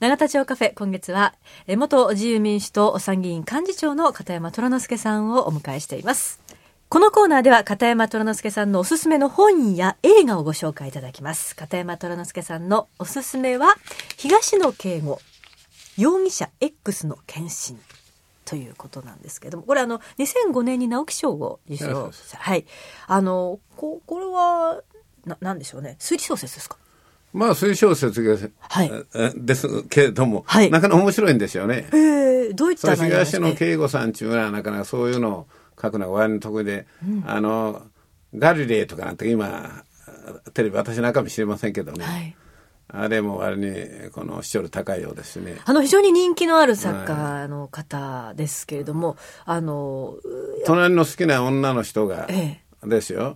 永田町カフェ、今月は元自由民主党参議院幹事長の片山虎之助さんをお迎えしています。このコーナーでは片山虎之助さんのおすすめの本や映画をご紹介いただきます。片山虎之助さんのおすすめは東野圭吾容疑者 X の献身ということなんですけども、これ2005年に直木賞を受賞した。はい。これは何でしょうね。推理小説ですか？ まあ推理小説が、はい、ですけれども、はい、なかなか面白いんですよね。 どういった内容ですか？ 東野圭吾さんっていうのはなかなかそういうのを書くのが割に得意で、ガリレイとかなんて今テレビ私なんかも知りませんけどね、はい、あれも割にこの視聴率高いようですね。 非常に人気のある作家の方ですけれども、 隣の好きな女の人が、ですよ、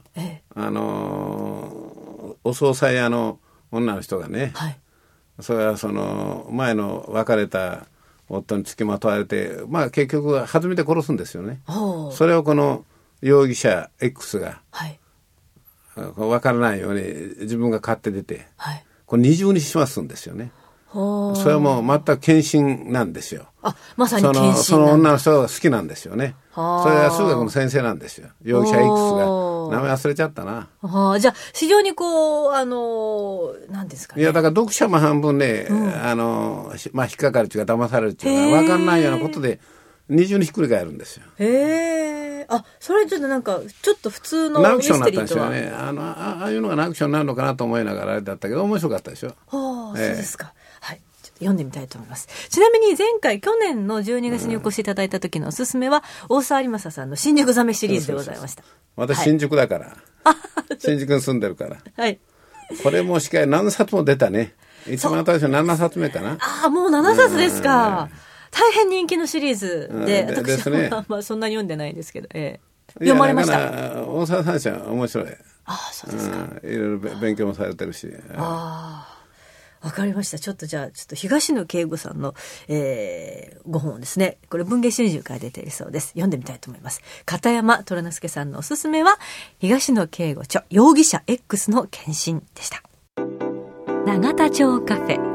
お惣菜屋の女の人がね、はい、それはその前の別れた夫につきまとわれて、まあ結局初めて殺すんですよね。それをこの容疑者 X が、はい、分からないように自分が買って出て、はい、これ二重にしますんですよね。それはもう全く献身なんですよ。 まさに献身なんだ。 その女の人が好きなんですよね。それは数学の先生なんですよ。容疑者 X が名前忘れちゃったな。 じゃあ非常に何ですかね。 いやだから読者も半分ね、まあ引っかかるっていうか騙されるっていうか分かんないようなことで二重にひっくり返るんですよ。 それちょっとなんかちょっと普通のミステリーとは。 直木賞になったんですよね。ああいうのが直木賞になるのかなと思いながらあれだったけど面白かったでしょ。 そうですか。はい。読んでみたいと思います。ちなみに前回去年の12月にお越しいただいた時のおすすめは、大沢有正さんの新宿ザメシリーズでございました。 私新宿だから、新宿に住んでるから、 はい、 これもしかし何冊も出たね。一番私は7冊目かな。 もう7冊ですか。大変人気のシリーズで、私は、まあそんなに読んでないんですけど、読まれました。 大沢さんは面白い。 そうですか。 いろいろ勉強もされてるし。 わかりました。ちょっと東野圭吾さんの、ご本をですね、これ文藝春秋から出ているそうです。読んでみたいと思います。片山虎之助さんのおすすめは東野圭吾著容疑者 X の献身でした。永田町カフェ。